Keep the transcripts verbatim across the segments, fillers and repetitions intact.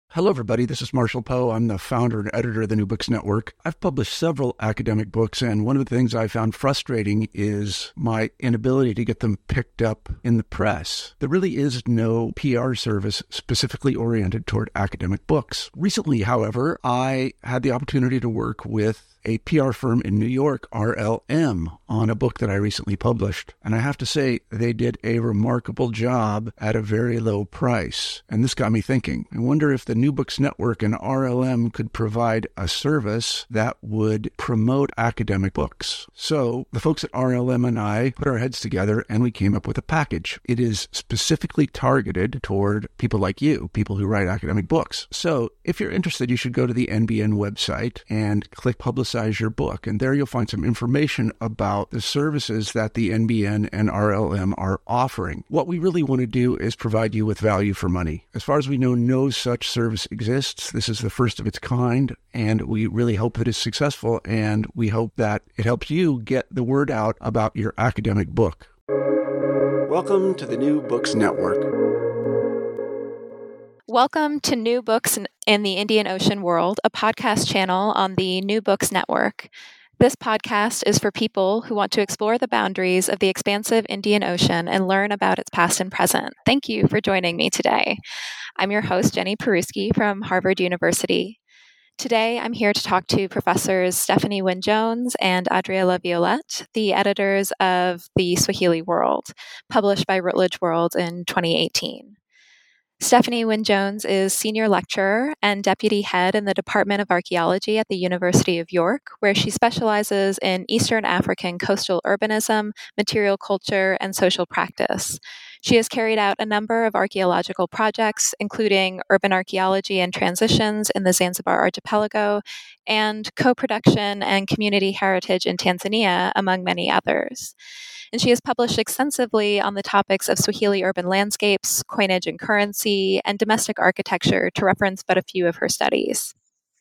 Hello, everybody. This is Marshall Poe. I'm the founder and editor of the New Books Network. I've published several academic books, and one of the things I found frustrating is my inability to get them picked up in the press. There really is no P R service specifically oriented toward academic books. Recently, however, I had the opportunity to work with a P R firm in New York, R L M, on a book that I recently published. And I have to say, they did a remarkable job at a very low price. And this got me thinking. I wonder if the New Books Network and R L M could provide a service that would promote academic books. So the folks at R L M and I put our heads together and we came up with a package. It is specifically targeted toward people like you, people who write academic books. So if you're interested, you should go to the N B N website and click Publicize your book. And there you'll find some information about the services that the N B N and R L M are offering. What we really want to do is provide you with value for money. As far as we know, no such service exists. This is the first of its kind, and we really hope that it's successful, and we hope that it helps you get the word out about your academic book. Welcome to the New Books Network. Welcome to New Books in the Indian Ocean World, a podcast channel on the New Books Network. This podcast is for people who want to explore the boundaries of the expansive Indian Ocean and learn about its past and present. Thank you for joining me today. I'm your host, Jenny Peruski from Harvard University. Today, I'm here to talk to Professors Stephanie Wynne-Jones and Adria Laviolette, the editors of The Swahili World, published by Routledge World in twenty eighteen. Stephanie Wynne-Jones is senior lecturer and deputy head in the Department of Archaeology at the University of York, where she specializes in Eastern African coastal urbanism, material culture, and social practice. She has carried out a number of archaeological projects, including urban archaeology and transitions in the Zanzibar archipelago, and co-production and community heritage in Tanzania, among many others. And she has published extensively on the topics of Swahili urban landscapes, coinage and currency, and domestic architecture, to reference but a few of her studies.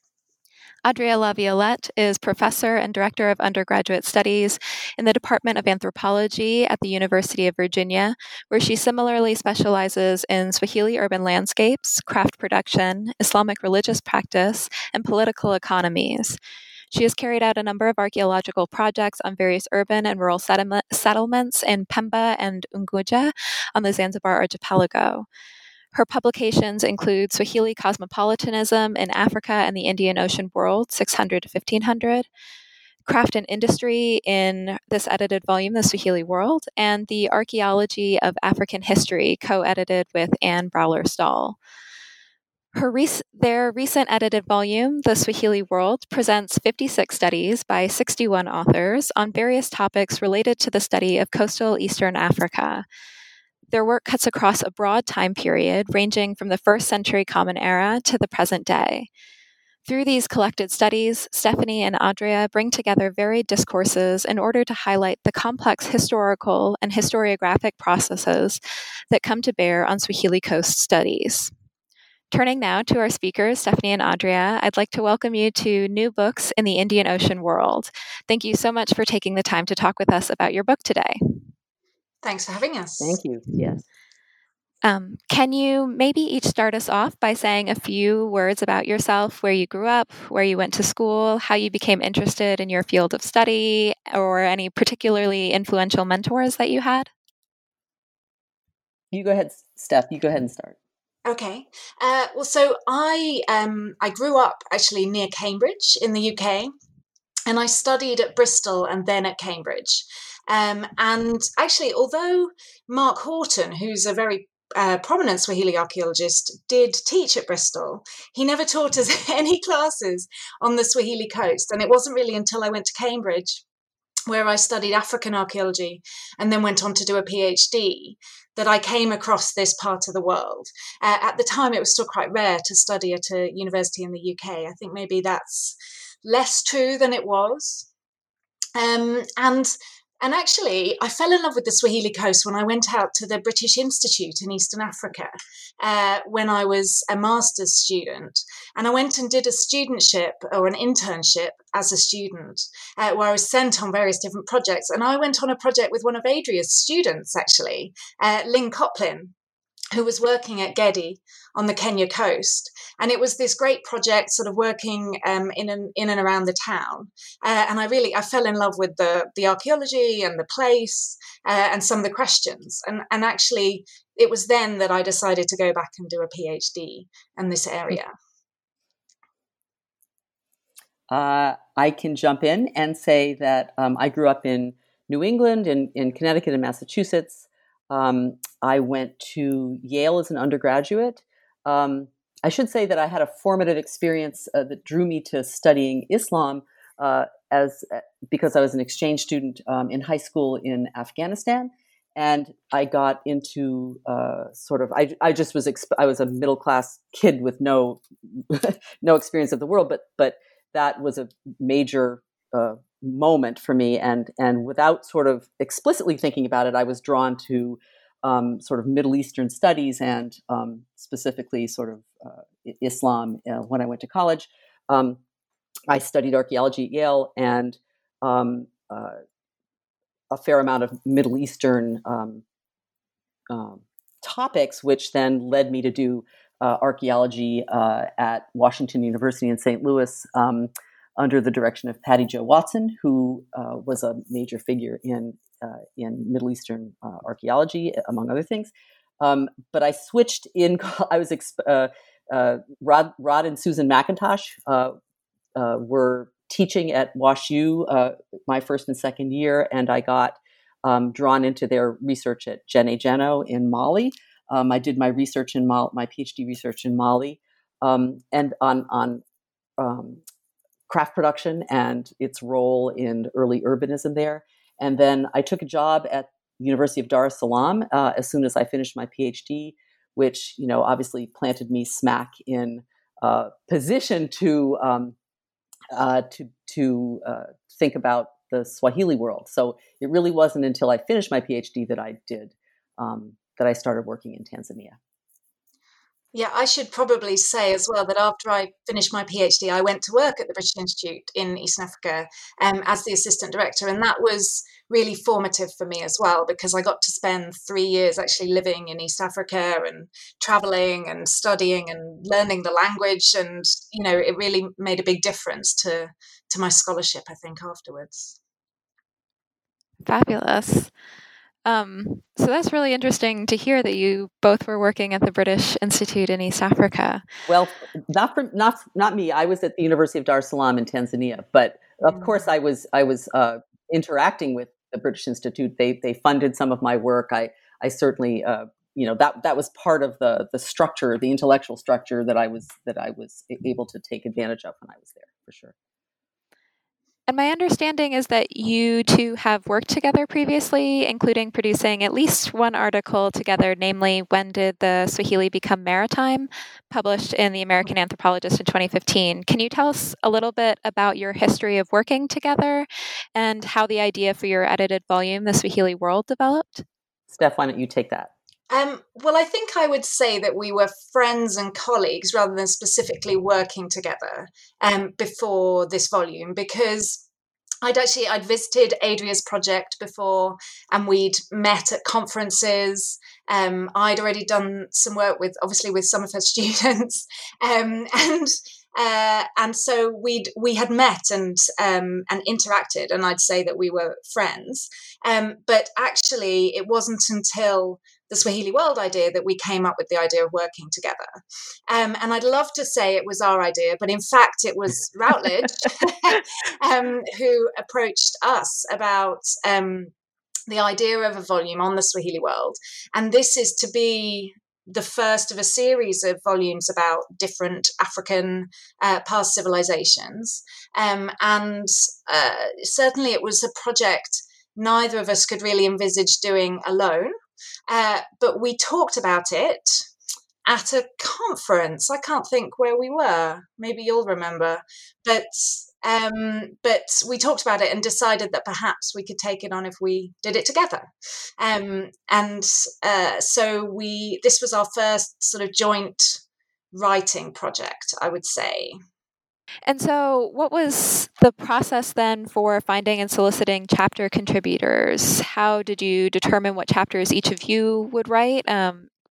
Adria Laviolette is professor and director of undergraduate studies in the Department of Anthropology at the University of Virginia, where she similarly specializes in Swahili urban landscapes, craft production, Islamic religious practice, and political economies. She has carried out a number of archaeological projects on various urban and rural settlement, settlements in Pemba and Unguja on the Zanzibar archipelago. Her publications include Swahili Cosmopolitanism in Africa and the Indian Ocean World, six hundred to fifteen hundred, Craft and Industry in this edited volume, The Swahili World, and The Archaeology of African History, co-edited with Anne Browler-Stahl. Her rec- their recent edited volume, The Swahili World, presents fifty-six studies by sixty-one authors on various topics related to the study of coastal Eastern Africa. Their work cuts across a broad time period, ranging from the first century Common Era to the present day. Through these collected studies, Stephanie and Adria bring together varied discourses in order to highlight the complex historical and historiographic processes that come to bear on Swahili coast studies. Turning now to our speakers, Stephanie and Adria, I'd like to welcome you to New Books in the Indian Ocean World. Thank you so much for taking the time to talk with us about your book today. Thanks for having us. Thank you. Yes. Um, can you maybe each start us off by saying a few words about yourself, where you grew up, where you went to school, how you became interested in your field of study, or any particularly influential mentors that you had? You go ahead, Steph. You go ahead and start. Okay. Uh, well, so I um, I grew up actually near Cambridge in the U K, and I studied at Bristol and then at Cambridge. Um, and actually, although Mark Horton, who's a very uh, prominent Swahili archaeologist, did teach at Bristol, he never taught us any classes on the Swahili coast. And it wasn't really until I went to Cambridge, where I studied African archaeology and then went on to do a PhD, that I came across this part of the world. Uh, at the time, it was still quite rare to study at a university in the U K. I think maybe that's less true than it was. Um, and And actually, I fell in love with the Swahili coast when I went out to the British Institute in Eastern Africa uh, when I was a master's student. And I went and did a studentship or an internship as a student uh, where I was sent on various different projects. And I went on a project with one of Adria's students, actually, uh, Lynn Coplin. who was working at Gedi on the Kenya coast. And it was this great project sort of working um, in, and, in and around the town. Uh, and I really, I fell in love with the, the archaeology and the place uh, and some of the questions. And, and actually, it was then that I decided to go back and do a PhD in this area. Uh, I can jump in and say that um, I grew up in New England, in, in Connecticut and Massachusetts. Um, I went to Yale as an undergraduate. Um, I should say that I had a formative experience uh, that drew me to studying Islam uh, as because I was an exchange student um, in high school in Afghanistan, and I got into uh, sort of I, I just was exp- I was a middle class kid with no no experience of the world, but but that was a major uh, moment for me, and and without sort of explicitly thinking about it, I was drawn to um, sort of Middle Eastern studies and um, specifically sort of uh, Islam uh, when I went to college. Um, I studied archaeology at Yale and um, uh, a fair amount of Middle Eastern um, um, topics, which then led me to do uh, archaeology uh, at Washington University in Saint Louis, um, under the direction of Patty Jo Watson, who uh, was a major figure in uh, in Middle Eastern uh, archaeology, among other things. Um, but I switched in. I was exp- uh, uh, Rod, Rod and Susan McIntosh uh, uh, were teaching at WashU uh, my first and second year, and I got um, drawn into their research at Gene Geno in Mali. Um, I did my research in Mali, my PhD research in Mali, um, and on on um, craft production and its role in early urbanism there. And then I took a job at the University of Dar es Salaam uh, as soon as I finished my PhD, which, you know, obviously planted me smack in uh, position to um, uh, to to uh, think about the Swahili world. So it really wasn't until I finished my PhD that I did um, that I started working in Tanzania. Yeah, I should probably say as well that after I finished my PhD, I went to work at the British Institute in Eastern Africa um, as the assistant director. And that was really formative for me as well, because I got to spend three years actually living in East Africa and traveling and studying and learning the language. And, you know, it really made a big difference to, to my scholarship, I think, afterwards. Fabulous. Um, so that's really interesting to hear that you both were working at the British Institute in East Africa. Well, not for, not not me. I was at the University of Dar es Salaam in Tanzania, but of mm. course I was I was uh, interacting with the British Institute. They they funded some of my work. I I certainly uh, you know that that was part of the the structure, the intellectual structure that I was that I was able to take advantage of when I was there, for sure. And my understanding is that you two have worked together previously, including producing at least one article together, namely When Did the Swahili Become Maritime?, published in the American Anthropologist in twenty fifteen. Can you tell us a little bit about your history of working together and how the idea for your edited volume, The Swahili World, developed? Steph, why don't you take that? Um, well, I think I would say that we were friends and colleagues rather than specifically working together um, before this volume, because I'd actually, I'd visited Adria's project before and we'd met at conferences. Um, I'd already done some work with, obviously with some of her students. Um, and uh, and so we'd, we had met and, um, and interacted, and I'd say that we were friends. Um, but actually it wasn't until the Swahili World idea that we came up with the idea of working together. Um, and I'd love to say it was our idea, but in fact it was Routledge um, who approached us about um, the idea of a volume on the Swahili World. And this is to be the first of a series of volumes about different African uh, past civilizations. Um, and uh, certainly it was a project neither of us could really envisage doing alone. Uh, but we talked about it at a conference. I can't think where we were. Maybe you'll remember. But um, but we talked about it and decided that perhaps we could take it on if we did it together. Um, and uh, so we this was our first sort of joint writing project, I would say. And so what was the process then for finding and soliciting chapter contributors? How did you determine what chapters each of you would write? Um,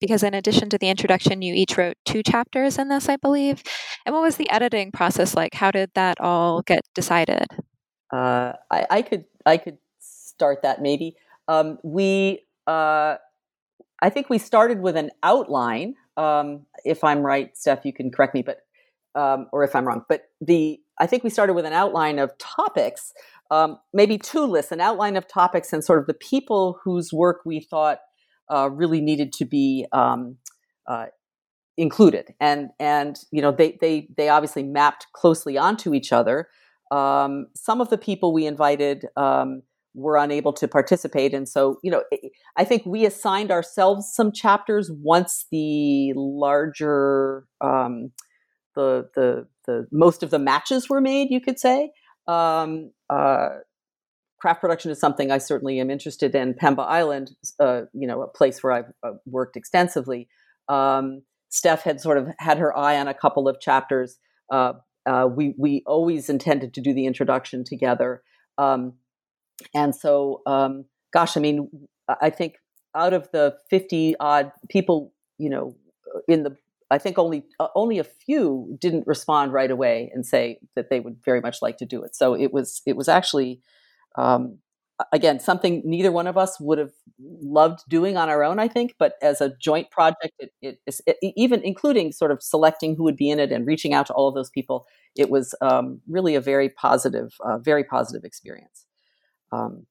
because in addition to the introduction, you each wrote two chapters in this, I believe. And what was the editing process like? How did that all get decided? Uh, I, I could I could start that maybe. Um, we uh, I think we started with an outline. Um, if I'm right, Steph, you can correct me, but um, or if I'm wrong. But the I think we started with an outline of topics, um, maybe two lists, an outline of topics and sort of the people whose work we thought uh, really needed to be um, uh, included, and and you know they they they obviously mapped closely onto each other. Um, some of the people we invited um, were unable to participate, and so you know I think we assigned ourselves some chapters once the larger um, the the the most of the matches were made. You could say. Um, uh, Craft production is something I certainly am interested in. Pemba Island, uh, you know, a place where I've uh, worked extensively. Um, Steph had sort of had her eye on a couple of chapters. Uh, uh, we we always intended to do the introduction together, um, and so, um, gosh, I mean, I think out of the fifty odd people, you know, in the, I think only uh, only a few didn't respond right away and say that they would very much like to do it. So it was it was actually. Um, again, something neither one of us would have loved doing on our own, I think, but as a joint project, it, it, it, even including sort of selecting who would be in it and reaching out to all of those people, it was um, really a very positive, uh, very positive experience. Um,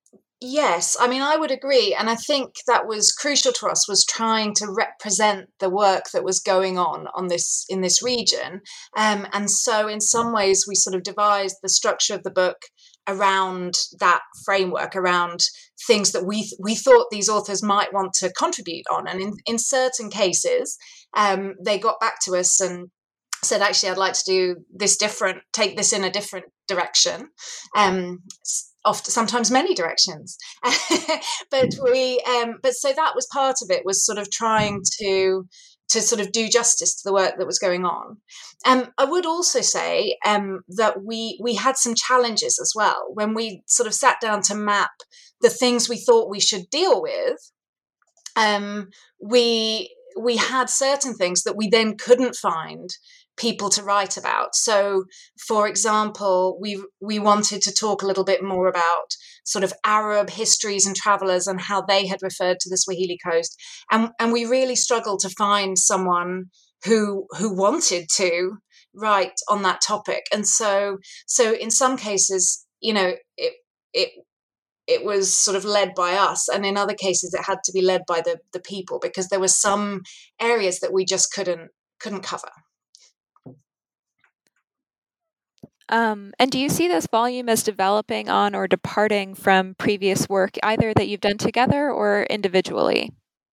Yes, I mean, I would agree. And I think that was crucial to us, was trying to represent the work that was going on on this in this region. Um, and so in some ways, we sort of devised the structure of the book around that framework, around things that we we thought these authors might want to contribute on. And in, in certain cases, um, they got back to us and said, actually, I'd like to do this different, take this in a different direction. Um, often, sometimes many directions. but we, um, but so that was part of it, was sort of trying to to sort of do justice to the work that was going on. Um, I would also say um, that we we had some challenges as well when we sort of sat down to map the things we thought we should deal with. Um, we we had certain things that we then couldn't find people to write about. So, for example, we we wanted to talk a little bit more about sort of Arab histories and travelers and how they had referred to the Swahili coast, and and we really struggled to find someone who who wanted to write on that topic. And so so in some cases, you know, it it it was sort of led by us, and in other cases it had to be led by the the people, because there were some areas that we just couldn't couldn't cover. Um, and do you see this volume as developing on or departing from previous work, either that you've done together or individually?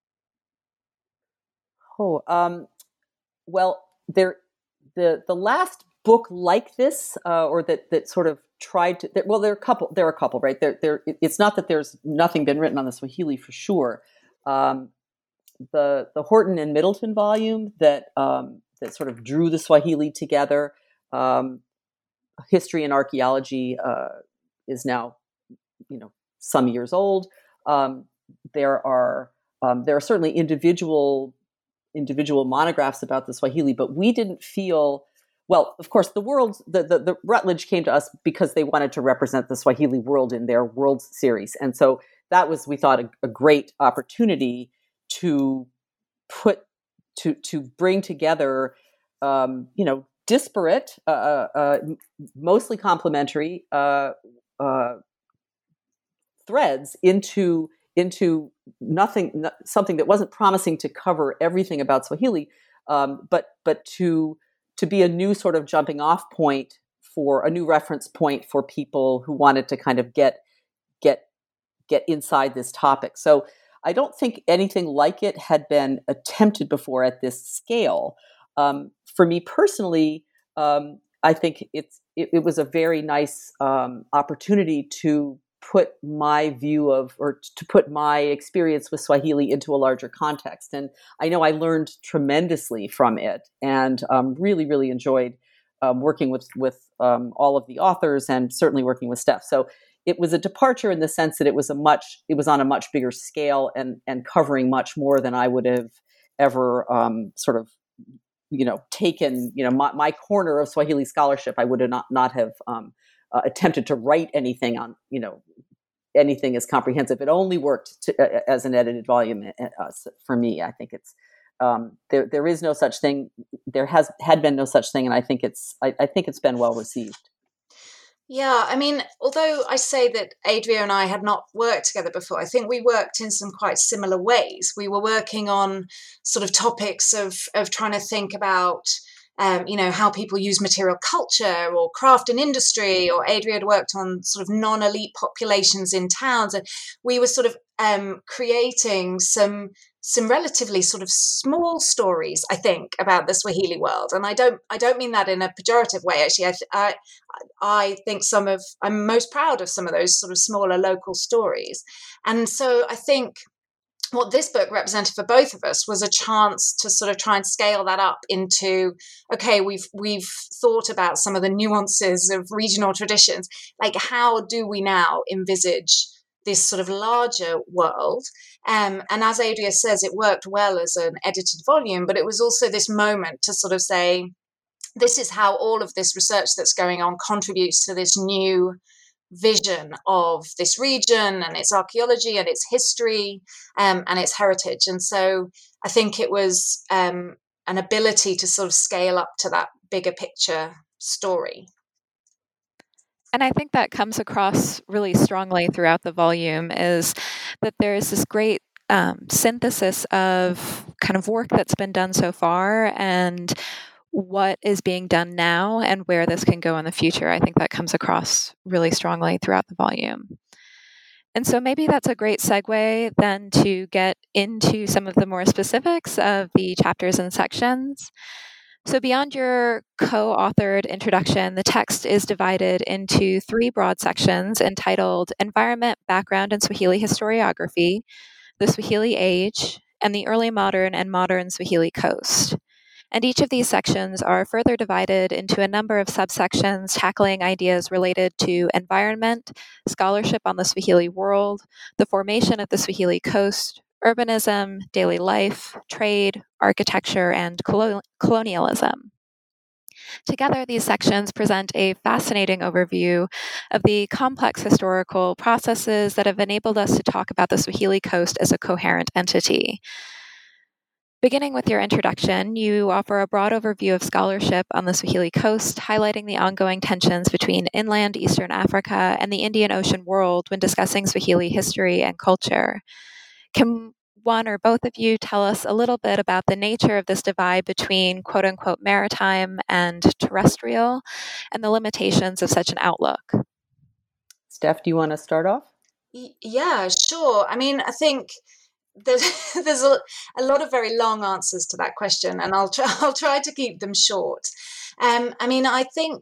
Oh, um, well, there, the the last book like this, uh, or that that sort of tried to. That, well, there are a couple. There are a couple, right? There, there. It's not that there's nothing been written on the Swahili for sure. Um, the the Horton and Middleton volume that um, that sort of drew the Swahili together. Um, History and archaeology uh, is now, you know, some years old. Um, there are um, there are certainly individual individual monographs about the Swahili, but we didn't feel. Well, of course, the world, the, the the Routledge came to us because they wanted to represent the Swahili world in their World series, and so that was, we thought, a, a great opportunity to put to to bring together, um, you know. disparate, uh, uh, mostly complementary uh, uh, threads into into nothing, something that wasn't promising to cover everything about Swahili, um, but but to to be a new sort of jumping off point, for a new reference point for people who wanted to kind of get get get inside this topic. So I don't think anything like it had been attempted before at this scale. Um, for me personally, um, I think it's it, it was a very nice um, opportunity to put my view of, or to put my experience with Swahili into a larger context. And I know I learned tremendously from it, and um, really, really enjoyed um, working with with um, all of the authors, and certainly working with Steph. So it was a departure in the sense that it was a much, it was on a much bigger scale, and and covering much more than I would have ever um, sort of, you know, taken, you know, my, my corner of Swahili scholarship. I would have not, not have um, uh, attempted to write anything on, you know, anything as comprehensive. It only worked to, uh, as an edited volume uh, for me. I think it's, um, there, there is no such thing. There has had been no such thing. And I think it's, I, I think it's been well received. Yeah, I mean, although I say that Adria and I had not worked together before, I think we worked in some quite similar ways. We were working on sort of topics of of trying to think about, um, you know, how people use material culture or craft and industry, or Adria had worked on sort of non-elite populations in towns. And we were sort of um, creating some some relatively sort of small stories, I think, about the Swahili world. And I don't I don't mean that in a pejorative way, actually. I, I, I think some of, I'm most proud of some of those sort of smaller local stories. And so I think what this book represented for both of us was a chance to sort of try and scale that up into, okay, we've we've thought about some of the nuances of regional traditions. Like, how do we now envisage this sort of larger world? Um, and as Adria says, it worked well as an edited volume, but it was also this moment to sort of say, this is how all of this research that's going on contributes to this new vision of this region and its archaeology and its history um, and its heritage. And so I think it was um, an ability to sort of scale up to that bigger picture story. And I think that comes across really strongly throughout the volume, is that there's this great um, synthesis of kind of work that's been done so far and what is being done now and where this can go in the future. I think that comes across really strongly throughout the volume. And so maybe that's a great segue then to get into some of the more specifics of the chapters and sections. So beyond your co-authored introduction, the text is divided into three broad sections entitled Environment, Background, and Swahili Historiography, the Swahili Age, and the Early Modern and Modern Swahili Coast. And each of these sections are further divided into a number of subsections tackling ideas related to environment, scholarship on the Swahili world, the formation of the Swahili coast, urbanism, daily life, trade, architecture, and colonial- colonialism. Together, these sections present a fascinating overview of the complex historical processes that have enabled us to talk about the Swahili coast as a coherent entity. Beginning with your introduction, you offer a broad overview of scholarship on the Swahili coast, highlighting the ongoing tensions between inland Eastern Africa and the Indian Ocean world when discussing Swahili history and culture. Can one or both of you tell us a little bit about the nature of this divide between quote-unquote maritime and terrestrial and the limitations of such an outlook? Steph, do you want to start off? Yeah, sure. I mean, I think there's, there's a, a lot of very long answers to that question, and I'll try, I'll try to keep them short. Um, I mean, I think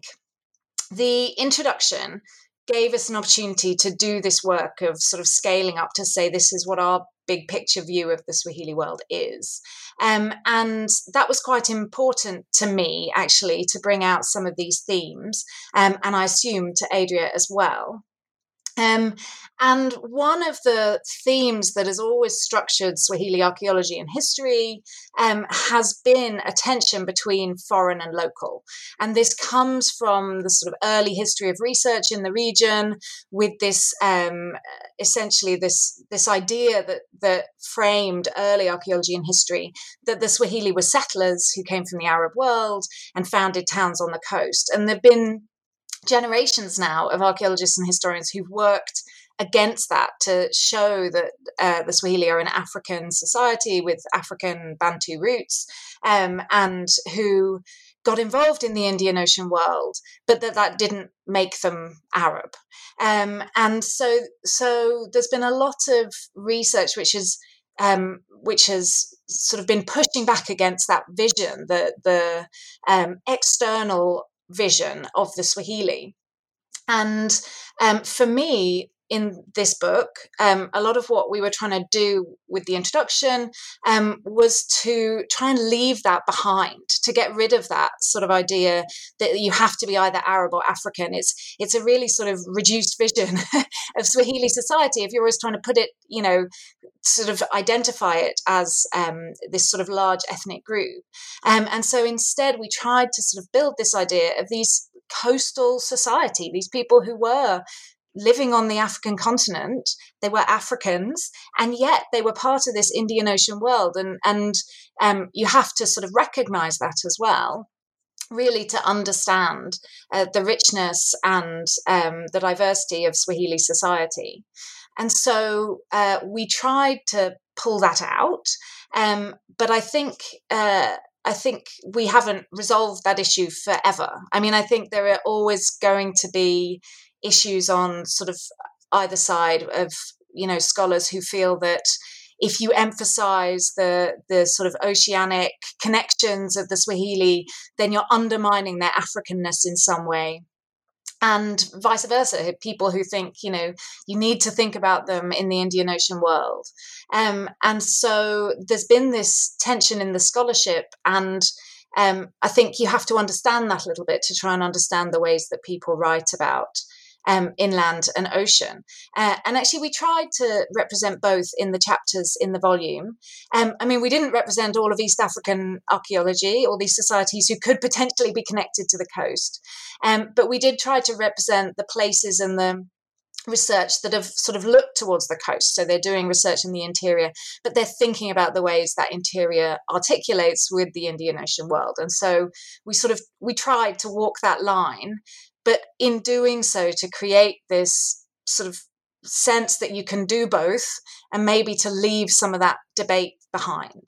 the introduction gave us an opportunity to do this work of sort of scaling up to say, this is what our big picture view of the Swahili world is. Um, and that was quite important to me, actually, to bring out some of these themes, um, and I assume to Adria as well. Um, and one of the themes that has always structured Swahili archaeology and history um, has been a tension between foreign and local. And this comes from the sort of early history of research in the region, with this um, essentially this, this idea that, that framed early archaeology and history, that the Swahili were settlers who came from the Arab world and founded towns on the coast. And there have been generations now of archaeologists and historians who've worked against that to show that uh, the Swahili are an African society with African Bantu roots, um, and who got involved in the Indian Ocean world, but that that didn't make them Arab. Um, and so, so there's been a lot of research which is um, which has sort of been pushing back against that vision, the the um, external vision of the Swahili. And um, for me, in this book, um, a lot of what we were trying to do with the introduction um, was to try and leave that behind, to get rid of that sort of idea that you have to be either Arab or African. It's it's a really sort of reduced vision of Swahili society. If you're always trying to put it, you know, sort of identify it as um, this sort of large ethnic group. Um, and so instead, we tried to sort of build this idea of these coastal society, these people who were living on the African continent. They were Africans, and yet they were part of this Indian Ocean world. And, and um, you have to sort of recognize that as well, really, to understand uh, the richness and um, the diversity of Swahili society. And so uh, we tried to pull that out. Um, but I think uh, I think we haven't resolved that issue forever. I mean, I think there are always going to be issues on sort of either side of, you know, scholars who feel that if you emphasize the the sort of oceanic connections of the Swahili, then you're undermining their Africanness in some way. And vice versa, people who think, you know, you need to think about them in the Indian Ocean world. Um, and so there's been this tension in the scholarship, and um, I think you have to understand that a little bit to try and understand the ways that people write about Um, inland and ocean. Uh, and actually, we tried to represent both in the chapters in the volume. Um, I mean, we didn't represent all of East African archaeology or these societies who could potentially be connected to the coast. Um, but we did try to represent the places and the research that have sort of looked towards the coast. So they're doing research in the interior, but they're thinking about the ways that interior articulates with the Indian Ocean world. And so we sort of, we tried to walk that line, but in doing so, to create this sort of sense that you can do both, and maybe to leave some of that debate behind.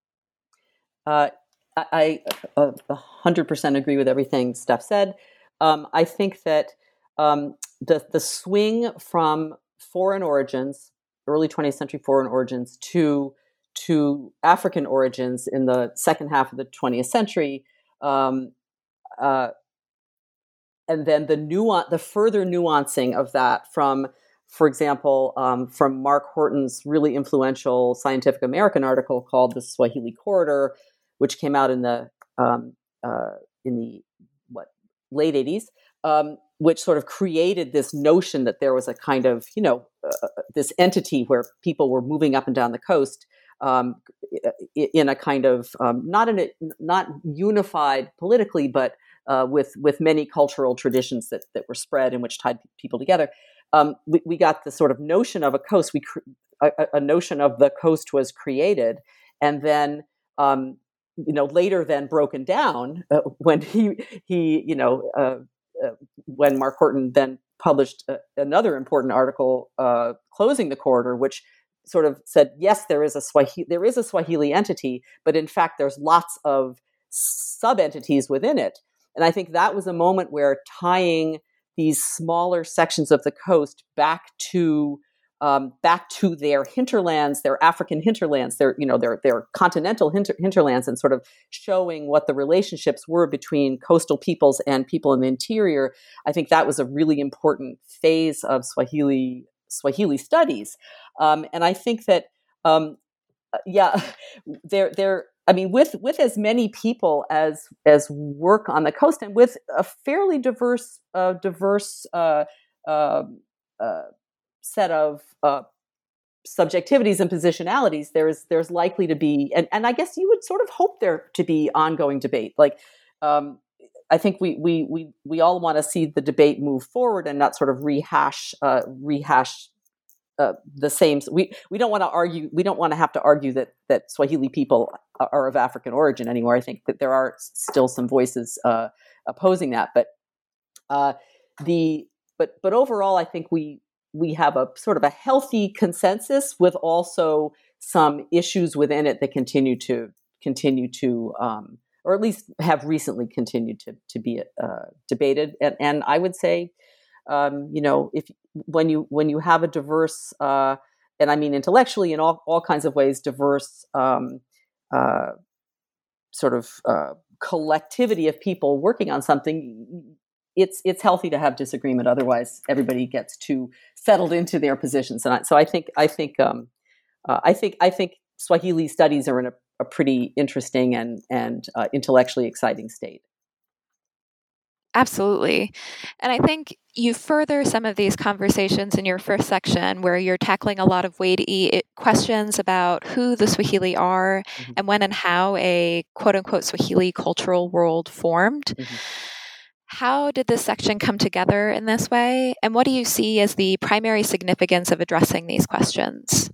Uh, I uh, one hundred percent agree with everything Steph said. Um, I think that um, the the swing from foreign origins, early twentieth century foreign origins, to to African origins in the second half of the twentieth century, um, uh, and then the nuance, the further nuancing of that from, for example, um, from Mark Horton's really influential Scientific American article called "The Swahili Corridor," which came out in the um, uh, in the what late eighties, um, which sort of created this notion that there was a kind of, you know, uh, this entity where people were moving up and down the coast um, in a kind of um, not in a not unified politically, but Uh, with with many cultural traditions that that were spread and which tied people together. Um, we, we got the sort of notion of a coast. We cre- a, a notion of the coast was created, and then um, you know later then broken down uh, when he he you know uh, uh, when Mark Horton then published uh, another important article uh, closing the corridor, which sort of said, yes, there is a Swahili there is a Swahili entity, but in fact there's lots of sub-entities within it. And I think that was a moment where tying these smaller sections of the coast back to um, back to their hinterlands, their African hinterlands, their you know their their continental hinter- hinterlands, and sort of showing what the relationships were between coastal peoples and people in the interior. I think that was a really important phase of Swahili Swahili studies, um, and I think that um, yeah, there there. I mean, with with as many people as as work on the coast, and with a fairly diverse uh, diverse uh, uh, uh, set of uh, subjectivities and positionalities, there's there's likely to be, and, and I guess you would sort of hope there to be ongoing debate. Like, um, I think we we we we all want to see the debate move forward and not sort of rehash uh, rehash. Uh, the same. We we don't want to argue. We don't want to have to argue that that Swahili people are of African origin anymore. I think that there are still some voices uh, opposing that, but uh, the but but overall, I think we we have a sort of a healthy consensus with also some issues within it that continue to continue to, um, or at least have recently continued to to be uh, debated. And and I would say, um, you know, if when you when you have a diverse, uh, and I mean intellectually in all, all kinds of ways, diverse um, uh, sort of uh, collectivity of people working on something, it's it's healthy to have disagreement. Otherwise, everybody gets too settled into their positions. And I, so I think I think um, uh, I think I think Swahili studies are in a, a pretty interesting and and uh, intellectually exciting state. Absolutely. And I think you further some of these conversations in your first section where you're tackling a lot of weighty questions about who the Swahili are mm-hmm. and when and how a quote-unquote Swahili cultural world formed. Mm-hmm. How did this section come together in this way? And what do you see as the primary significance of addressing these questions?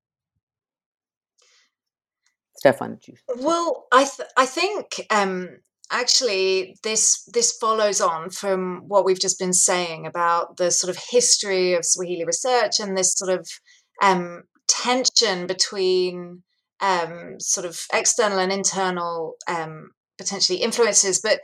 Stefan, you... Well, I th- I think um, actually this this follows on from what we've just been saying about the sort of history of Swahili research and this sort of um, tension between um, sort of external and internal um, potentially influences, but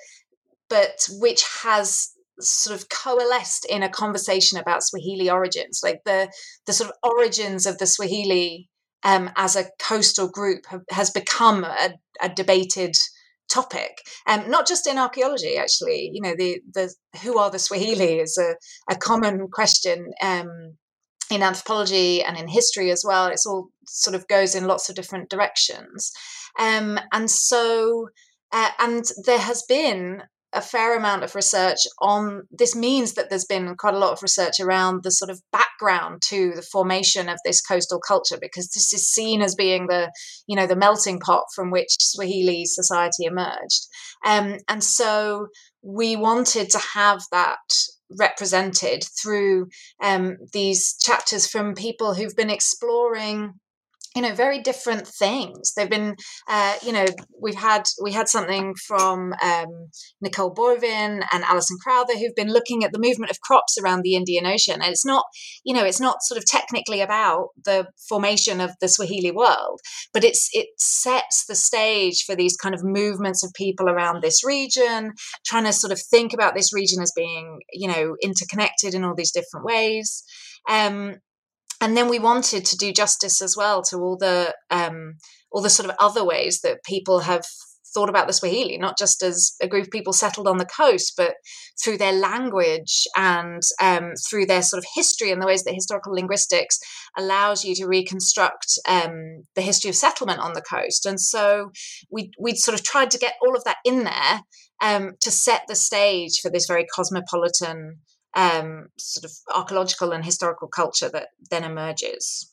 but which has sort of coalesced in a conversation about Swahili origins, like the the sort of origins of the Swahili Um, as a coastal group have, has become a, a debated topic, um, not just in archaeology. Actually, you know, the the who are the Swahili is a, a common question um, in anthropology and in history as well. It's all sort of goes in lots of different directions, um, and so uh, and there has been a fair amount of research on this. Means that there's been quite a lot of research around the sort of background to the formation of this coastal culture, because this is seen as being the, you know, the melting pot from which Swahili society emerged. Um, and so we wanted to have that represented through um, these chapters from people who've been exploring, you know, very different things. They've been, uh, you know, we've had we had something from um, Nicole Boivin and Alison Crowther, who've been looking at the movement of crops around the Indian Ocean. And it's not, you know, it's not sort of technically about the formation of the Swahili world, but it's it sets the stage for these kind of movements of people around this region, trying to sort of think about this region as being, you know, interconnected in all these different ways. Um, And then we wanted to do justice as well to all the um, all the sort of other ways that people have thought about the Swahili, not just as a group of people settled on the coast, but through their language and um, through their sort of history and the ways that historical linguistics allows you to reconstruct um, the history of settlement on the coast. And so we we sort of tried to get all of that in there um, to set the stage for this very cosmopolitan Um, sort of archaeological and historical culture that then emerges.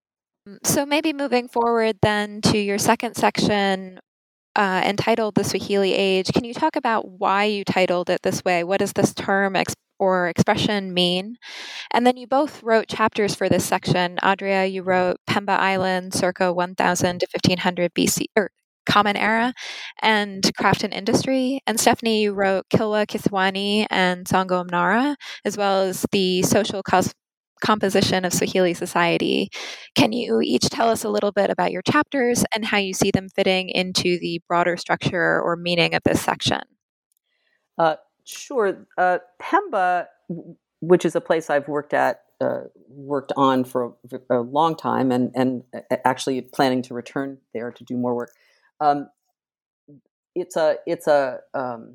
So maybe moving forward then to your second section uh, entitled The Swahili Age, can you talk about why you titled it this way? What does this term ex- or expression mean? And then you both wrote chapters for this section. Adria, you wrote Pemba Island circa one thousand to fifteen hundred B C, or Common Era, and Craft and Industry. And Stephanie, you wrote Kilwa Kiswani and Songo Mnara, as well as the social cos- composition of Swahili society. Can you each tell us a little bit about your chapters and how you see them fitting into the broader structure or meaning of this section? Uh, sure. Uh, Pemba, which is a place I've worked at, uh, worked on for a, a long time, and and actually planning to return there to do more work. Um, it's a it's a um,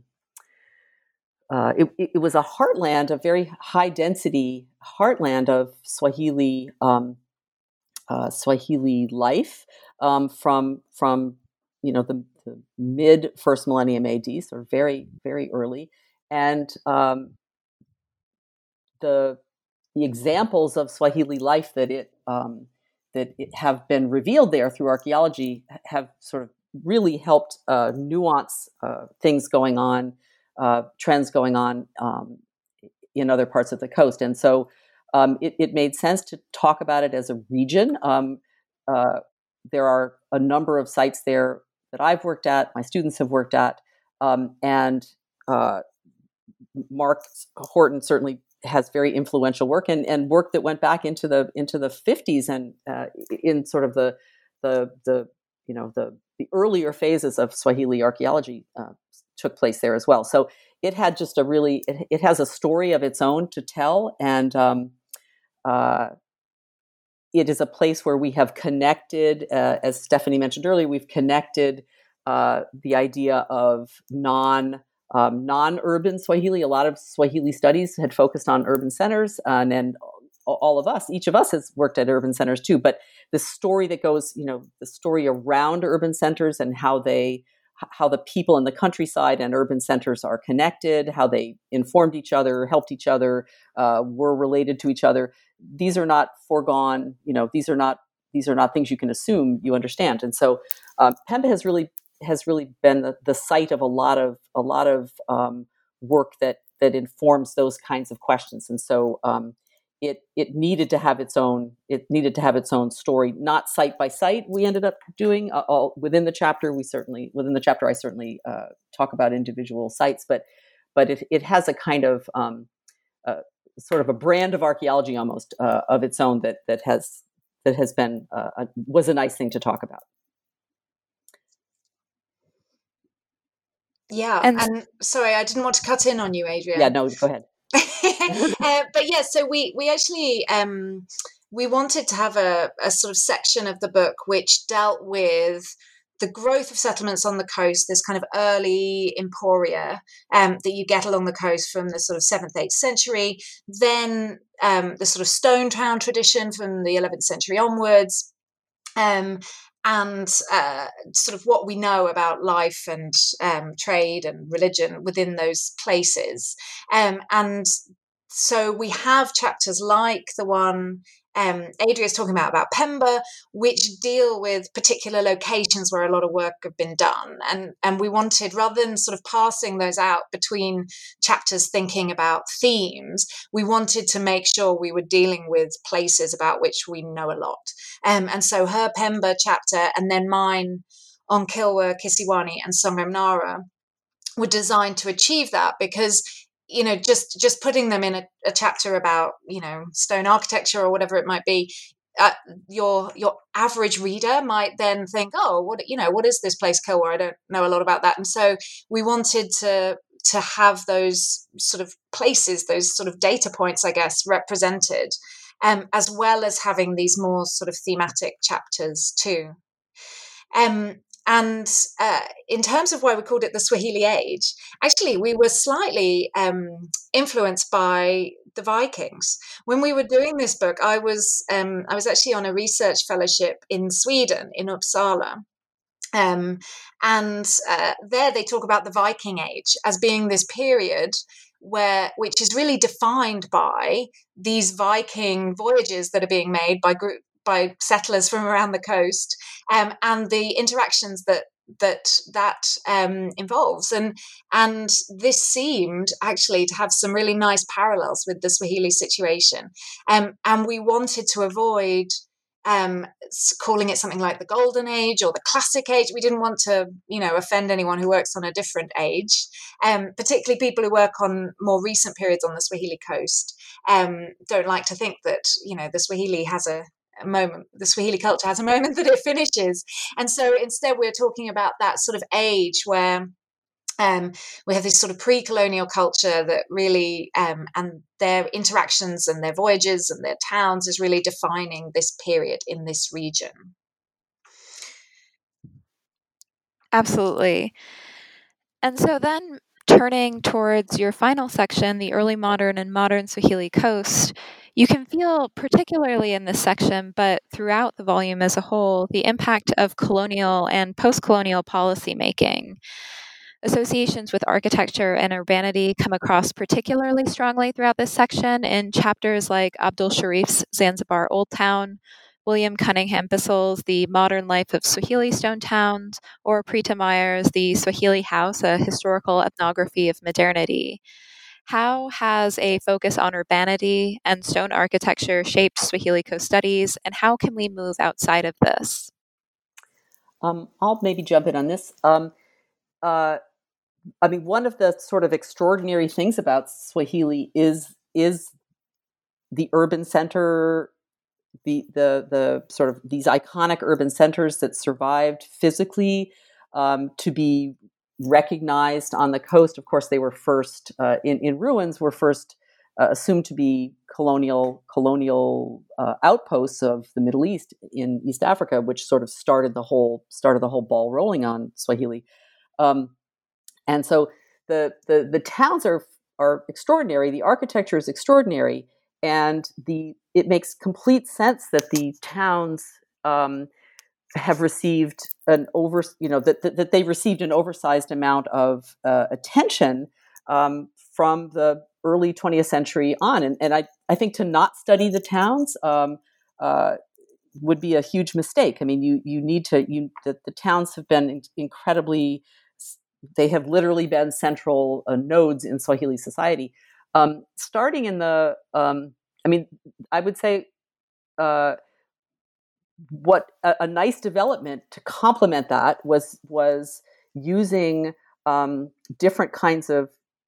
uh, it, it was a heartland, a very high density heartland of Swahili um, uh, Swahili life um, from from you know the, the mid first millennium A D, so very very early, and um, the the examples of Swahili life that it um, that it have been revealed there through archaeology have sort of really helped uh, nuance uh, things going on, uh, trends going on um, in other parts of the coast. And so um, it, it made sense to talk about it as a region. Um, uh, there are a number of sites there that I've worked at, my students have worked at, um, and uh, Mark Horton certainly has very influential work and, and work that went back into the into the fifties and uh, in sort of the the the you know the the earlier phases of Swahili archaeology uh, took place there as well. So it had just a really it, it has a story of its own to tell, and um, uh, it is a place where we have connected, uh, as Stephanie mentioned earlier, we've connected uh, the idea of non um, non-urban Swahili. A lot of Swahili studies had focused on urban centers, and then all of us, each of us has worked at urban centers too. But the story that goes, you know, the story around urban centers and how they, how the people in the countryside and urban centers are connected, how they informed each other, helped each other, uh, were related to each other. These are not foregone, you know, these are not, these are not things you can assume you understand. And so um, Pemba has really, has really been the, the site of a lot of, a lot of um, work that, that informs those kinds of questions. And so, um, It it needed to have its own it needed to have its own story, not site by site. We ended up doing uh, all within the chapter. We certainly within the chapter. I certainly uh, talk about individual sites, but but it it has a kind of um, uh, sort of a brand of archaeology almost uh, of its own that that has that has been uh, a, was a nice thing to talk about. Yeah, and, and sorry, I didn't want to cut in on you, Adrian. Yeah, no, go ahead. uh, but yeah, so we we actually um, we wanted to have a, a sort of section of the book which dealt with the growth of settlements on the coast, this kind of early emporia um, that you get along the coast from the sort of seventh, eighth century, then um, the sort of stone town tradition from the eleventh century onwards, um, and uh, sort of what we know about life and um, trade and religion within those places. Um, and so we have chapters like the one um, Adria is talking about, about Pemba, which deal with particular locations where a lot of work have been done. And, and we wanted, rather than sort of passing those out between chapters thinking about themes, we wanted to make sure we were dealing with places about which we know a lot. Um, and so her Pemba chapter and then mine on Kilwa, Kisiwani and Songhai Mnara were designed to achieve that, because you know, just just putting them in a, a chapter about, you know, stone architecture or whatever it might be, uh, your your average reader might then think, oh, what you know, what is this place Kilwa? I don't know a lot about that. And so we wanted to to have those sort of places, those sort of data points, I guess, represented, um, as well as having these more sort of thematic chapters too. Um, And uh, in terms of why we called it the Swahili Age, actually, we were slightly um, influenced by the Vikings. When we were doing this book, I was um, I was actually on a research fellowship in Sweden, in Uppsala. Um, and uh, there they talk about the Viking Age as being this period where, which is really defined by these Viking voyages that are being made by group by settlers from around the coast, um, and the interactions that that that um, involves, and and this seemed actually to have some really nice parallels with the Swahili situation, um, and we wanted to avoid um, calling it something like the Golden Age or the Classic Age. We didn't want to, you know, offend anyone who works on a different age, um, particularly people who work on more recent periods on the Swahili coast. Um, don't like to think that, you know, the Swahili has a A moment, the Swahili culture has a moment that it finishes. And so instead we're talking about that sort of age where um, we have this sort of pre-colonial culture that really, um, and their interactions and their voyages and their towns is really defining this period in this region. Absolutely. And so then turning towards your final section, the early modern and modern Swahili coast, you can feel, particularly in this section, but throughout the volume as a whole, the impact of colonial and post-colonial policymaking. Associations with architecture and urbanity come across particularly strongly throughout this section in chapters like Abdul Sharif's Zanzibar Old Town, William Cunningham Bissell's The Modern Life of Swahili Stone Towns, or Preeta Meyer's The Swahili House, A Historical Ethnography of Modernity. How has a focus on urbanity and stone architecture shaped Swahili coast studies, and how can we move outside of this? Um, I'll maybe jump in on this. Um, uh, I mean, one of the sort of extraordinary things about Swahili is is the urban center, the the the sort of these iconic urban centers that survived physically um, to be recognized on the coast. Of course, they were first uh, in in ruins. Were first uh, assumed to be colonial colonial uh, outposts of the Middle East in East Africa, which sort of started the whole started the whole ball rolling on Swahili. Um, and so the the the towns are are extraordinary. The architecture is extraordinary, and the it makes complete sense that the towns um, have received an over you know that that, that they received an oversized amount of uh, attention um, from the early twentieth century on. And and I I think to not study the towns Um, uh, would be a huge mistake. I mean, you you need to you the, the towns have been in, incredibly. They have literally been central uh, nodes in Swahili society, um, starting in the. Um, I mean, I would say uh, what a, a nice development to complement that was was using um, different kinds of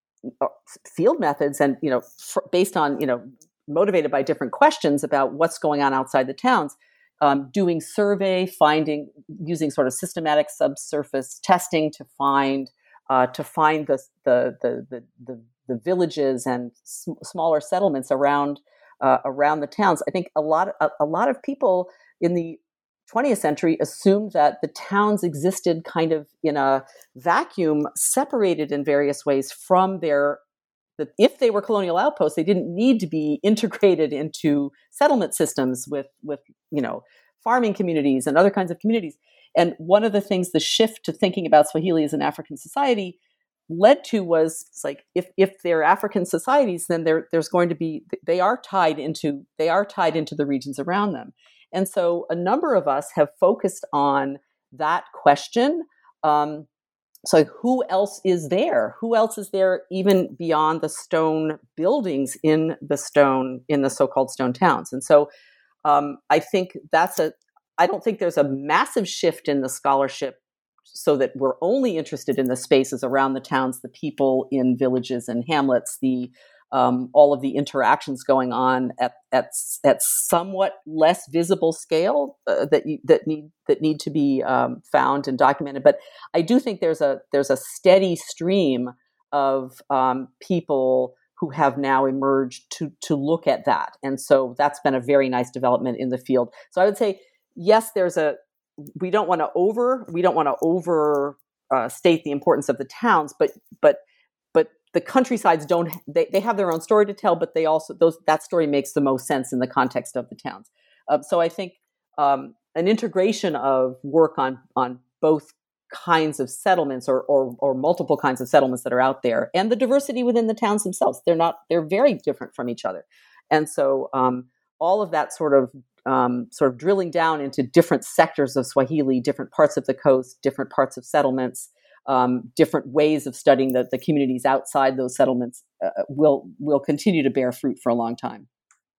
field methods, and you know, f- based on you know, motivated by different questions about what's going on outside the towns. Um, doing survey, finding, using sort of systematic subsurface testing to find uh, to find the the the the, the, the villages and sm- smaller settlements around uh, around the towns. I think a lot a, a lot of people in the twentieth century assumed that the towns existed kind of in a vacuum, separated in various ways from their. That if they were colonial outposts, they didn't need to be integrated into settlement systems with, with you know, farming communities and other kinds of communities. And one of the things the shift to thinking about Swahili as an African society led to was it's like if if they're African societies, then there there's going to be they are tied into they are tied into the regions around them. And so a number of us have focused on that question. Um, So who else is there? Who else is there even beyond the stone buildings in the stone, in the so-called stone towns? And so um, I think that's a, I don't think there's a massive shift in the scholarship so that we're only interested in the spaces around the towns, the people in villages and hamlets, the um, all of the interactions going on at at, at somewhat less visible scale uh, that you, that need that need to be um, found and documented. But I do think there's a there's a steady stream of um, people who have now emerged to to look at that, and so that's been a very nice development in the field. So I would say yes, there's a we don't want to over we don't want to over uh, state the importance of the towns, but but but the countrysides don't they, they have their own story to tell, but they also those that story makes the most sense in the context of the towns. Uh, so I think um, an integration of work on on both kinds of settlements or, or or multiple kinds of settlements that are out there, and the diversity within the towns themselves. They're not they're very different from each other, and so um, all of that sort of um, sort of drilling down into different sectors of Swahili, different parts of the coast, different parts of settlements. Um, different ways of studying the, the communities outside those settlements uh, will will continue to bear fruit for a long time.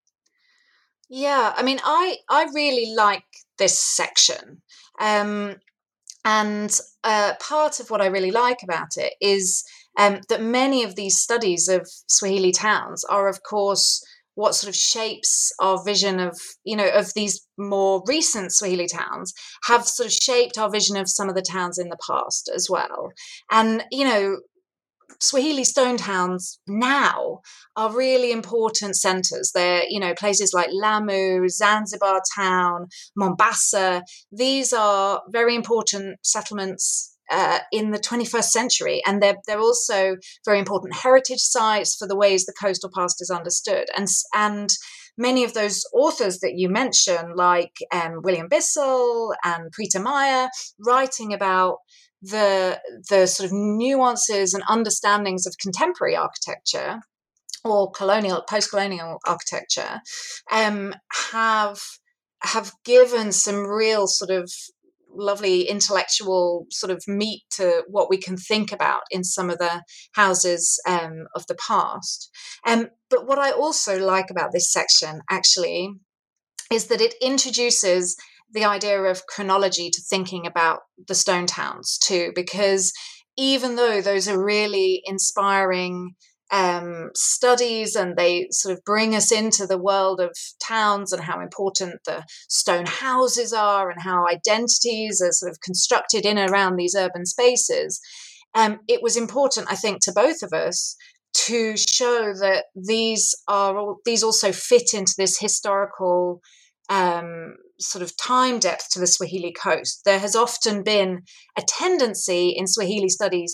Yeah, I mean, I I really like this section, um, and uh, part of what I really like about it is um, that many of these studies of Swahili towns are, of course, what sort of shapes our vision of, you know, of these more recent Swahili towns have sort of shaped our vision of some of the towns in the past as well. And, you know, Swahili stone towns now are really important centers. They're, you know, places like Lamu, Zanzibar town, Mombasa. These are very important settlements Uh, in the twenty-first century, and they're they're also very important heritage sites for the ways the coastal past is understood. And and many of those authors that you mentioned, like um, William Bissell and Preeta Maya, writing about the the sort of nuances and understandings of contemporary architecture or colonial, post-colonial architecture, um, have have given some real sort of lovely intellectual sort of meat to what we can think about in some of the houses um, of the past. Um, but what I also like about this section actually is that it introduces the idea of chronology to thinking about the stone towns too, because even though those are really inspiring um, studies and they sort of bring us into the world of towns and how important the stone houses are and how identities are sort of constructed in and around these urban spaces, um, it was important, I think, to both of us to show that these are all, these also fit into this historical um, sort of time depth to the Swahili coast. There has often been a tendency in Swahili studies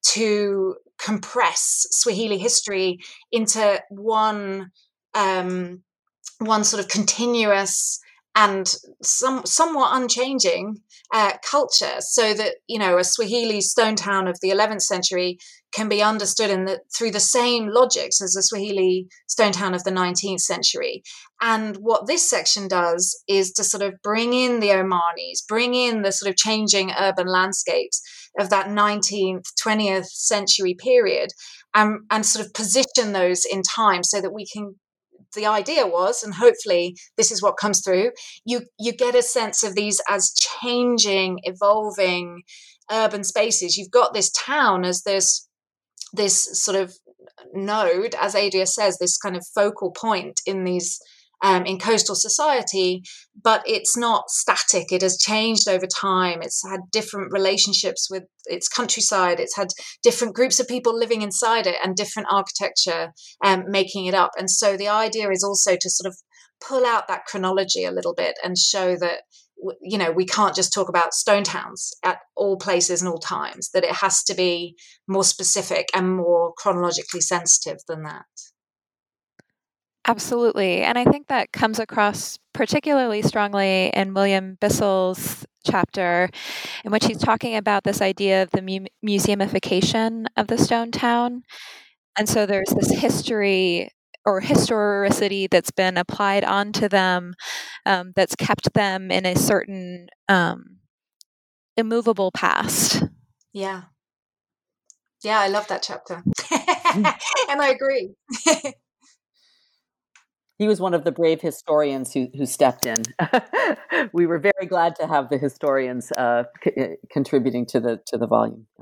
to compress Swahili history into one um, one sort of continuous and some somewhat unchanging uh, culture, so that, you know, a Swahili stone town of the eleventh century can be understood in the, through the same logics as a Swahili stone town of the nineteenth century. And what this section does is to sort of bring in the Omanis, bring in the sort of changing urban landscapes of that nineteenth, twentieth century period, and, and sort of position those in time so that we can, the idea was, and hopefully this is what comes through, you you get a sense of these as changing, evolving urban spaces. You've got this town as this this sort of node, as Adria says, this kind of focal point in these um, in coastal society, but it's not static. It has changed over time. It's had different relationships with its countryside. It's had different groups of people living inside it and different architecture um, making it up. And so the idea is also to sort of pull out that chronology a little bit and show that, you know, we can't just talk about stone towns at all places and all times, that it has to be more specific and more chronologically sensitive than that. Absolutely. And I think that comes across particularly strongly in William Bissell's chapter, in which he's talking about this idea of the mu- museumification of the stone town. And so there's this history or historicity that's been applied onto them, um, that's kept them in a certain um, immovable past. Yeah. Yeah, I love that chapter. And I agree. He was one of the brave historians who, who stepped in. We were very glad to have the historians uh, c- contributing to the to the volume. Yeah.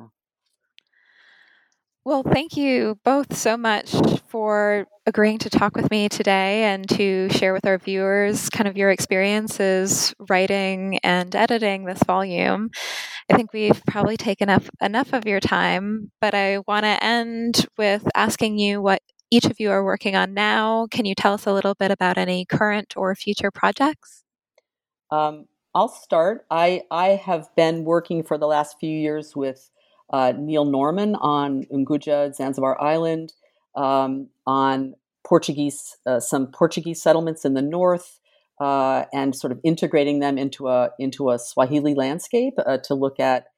Well, thank you both so much for agreeing to talk with me today and to share with our viewers kind of your experiences writing and editing this volume. I think we've probably taken up enough of your time, but I want to end with asking you what each of you are working on now. Can you tell us a little bit about any current or future projects? Um, I'll start. I, I have been working for the last few years with uh, Neil Norman on Unguja, Zanzibar Island, um, on Portuguese, uh, some Portuguese settlements in the north, uh, and sort of integrating them into a into a Swahili landscape uh, to look at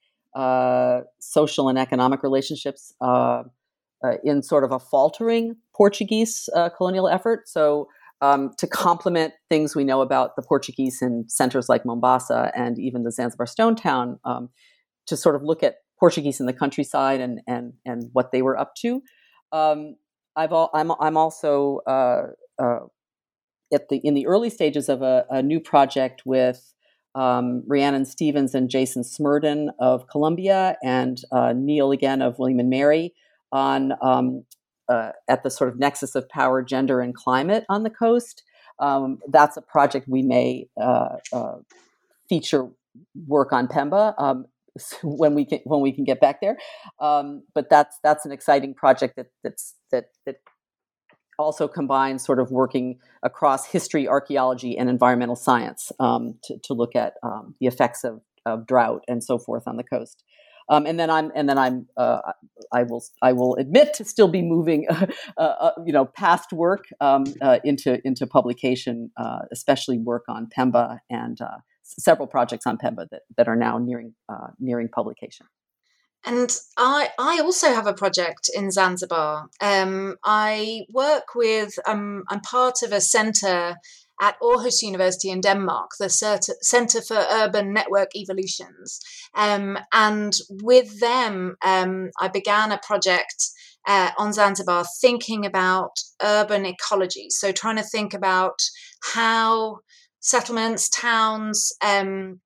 uh, social and economic relationships uh, uh, in sort of a faltering Portuguese uh, colonial effort. So um, to complement things we know about the Portuguese in centers like Mombasa and even the Zanzibar Stone Town, um, to sort of look at Portuguese in the countryside and and and what they were up to. Um, I've all, I'm I'm also uh, uh, at the in the early stages of a, a new project with um, Rhiannon Stevens and Jason Smurden of Columbia and uh, Neil again of William and Mary on um, uh, at the sort of nexus of power, gender, and climate on the coast. Um, that's a project we may uh, uh, feature work on Pemba um, when we can when we can get back there. Um, but that's that's an exciting project that that's that that also combines sort of working across history, archaeology, and environmental science um, to, to look at um, the effects of, of drought and so forth on the coast. Um, and then I'm, and then I'm, uh, I will, I will admit to still be moving, uh, uh, you know, past work um, uh, into into publication, uh, especially work on Pemba and uh, several projects on Pemba that that are now nearing uh, nearing publication. And I, I also have a project in Zanzibar. Um, I work with, um, I'm part of a centre at Aarhus University in Denmark, the Centre for Urban Network Evolutions. Um, and with them, um, I began a project uh, on Zanzibar thinking about urban ecology. So trying to think about how settlements, towns, um,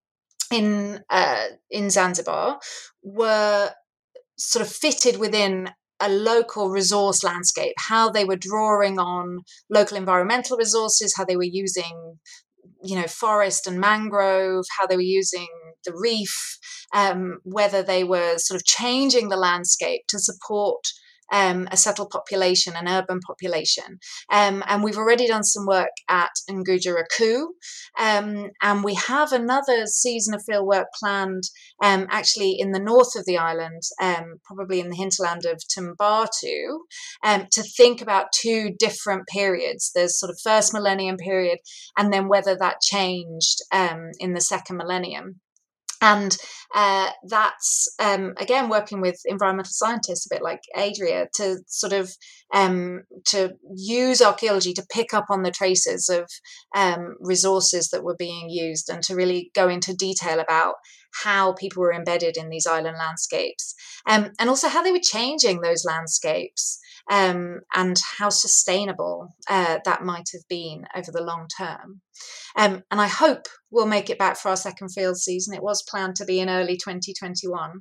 in uh, in Zanzibar were sort of fitted within a local resource landscape, how they were drawing on local environmental resources, how they were using, you know, forest and mangrove, how they were using the reef, um, whether they were sort of changing the landscape to support um, a settled population, an urban population. Um, and we've already done some work at Nguja-Raku, um, and we have another season of fieldwork planned um, actually in the north of the island, um, probably in the hinterland of Tumbatu, um, to think about two different periods. There's sort of first millennium period, and then whether that changed um, in the second millennium. And uh, that's, um, again, working with environmental scientists, a bit like Adria, to sort of um, to use archaeology to pick up on the traces of um, resources that were being used, and to really go into detail about how people were embedded in these island landscapes, um, and also how they were changing those landscapes, um, and how sustainable uh, that might have been over the long term. Um, and I hope we'll make it back for our second field season. It was planned to be in early twenty twenty-one.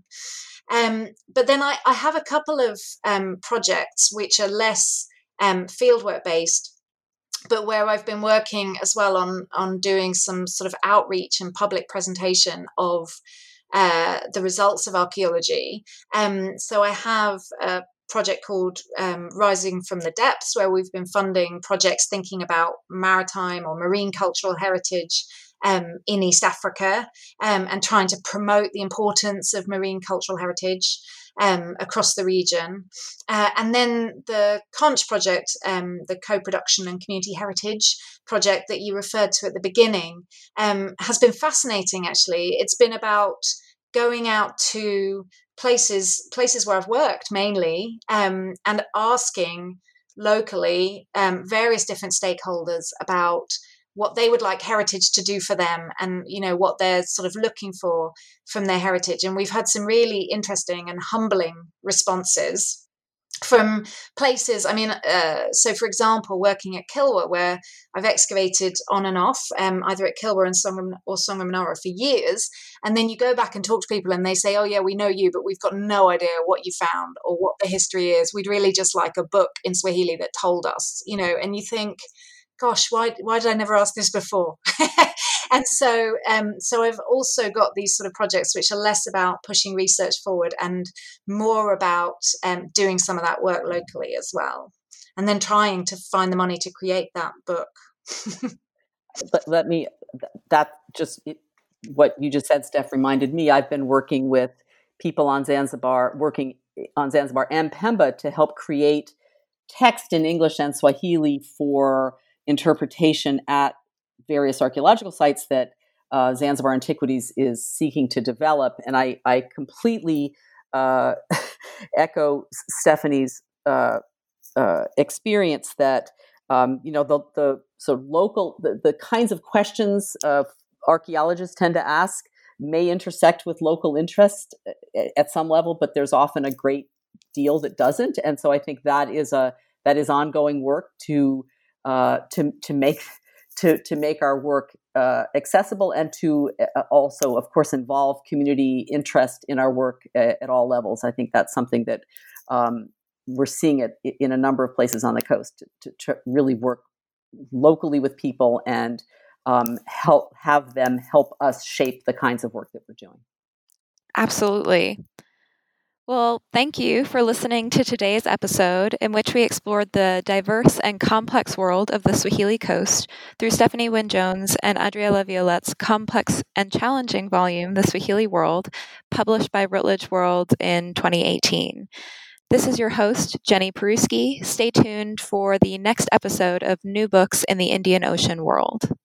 Um, but then I, I have a couple of um, projects which are less um, fieldwork based, but where I've been working as well on, on doing some sort of outreach and public presentation of uh, the results of archaeology. Um, so I have a project called um, Rising from the Depths, where we've been funding projects thinking about maritime or marine cultural heritage um, in East Africa, um, and trying to promote the importance of marine cultural heritage um, across the region. Uh, and then the Conch project, um, the co-production and community heritage project that you referred to at the beginning, um, has been fascinating, actually. It's been about going out to places places where I've worked mainly, um, and asking locally um, various different stakeholders about what they would like heritage to do for them, and you know what they're sort of looking for from their heritage. And we've had some really interesting and humbling responses from places. I mean, uh, so for example, working at Kilwa, where I've excavated on and off, um, either at Kilwa and Songham or Songham Menara for years, and then you go back and talk to people and they say, oh yeah, we know you, but we've got no idea what you found or what the history is. We'd really just like a book in Swahili that told us, you know, and you think, gosh, why why did I never ask this before? And so um, so I've also got these sort of projects which are less about pushing research forward and more about um, doing some of that work locally as well, and then trying to find the money to create that book. But let me, that just, what you just said, Steph, reminded me, I've been working with people on Zanzibar, working on Zanzibar and Pemba to help create text in English and Swahili for interpretation at various archaeological sites that uh, Zanzibar Antiquities is seeking to develop. And I, I completely uh, echo Stephanie's uh, uh, experience that, um, you know, the, the so local, the, the kinds of questions uh, archaeologists tend to ask may intersect with local interest at some level, but there's often a great deal that doesn't. And so I think that is a, that is ongoing work to, uh, to, to make to to make our work uh, accessible, and to uh, also, of course, involve community interest in our work at, at all levels. I think that's something that um, we're seeing it in a number of places on the coast, to, to really work locally with people and um, help have them help us shape the kinds of work that we're doing. Absolutely. Well, thank you for listening to today's episode, in which we explored the diverse and complex world of the Swahili coast through Stephanie Wynne-Jones and Adria Laviolette's complex and challenging volume, The Swahili World, published by Routledge World in twenty eighteen. This is your host, Jenny Peruski. Stay tuned for the next episode of New Books in the Indian Ocean World.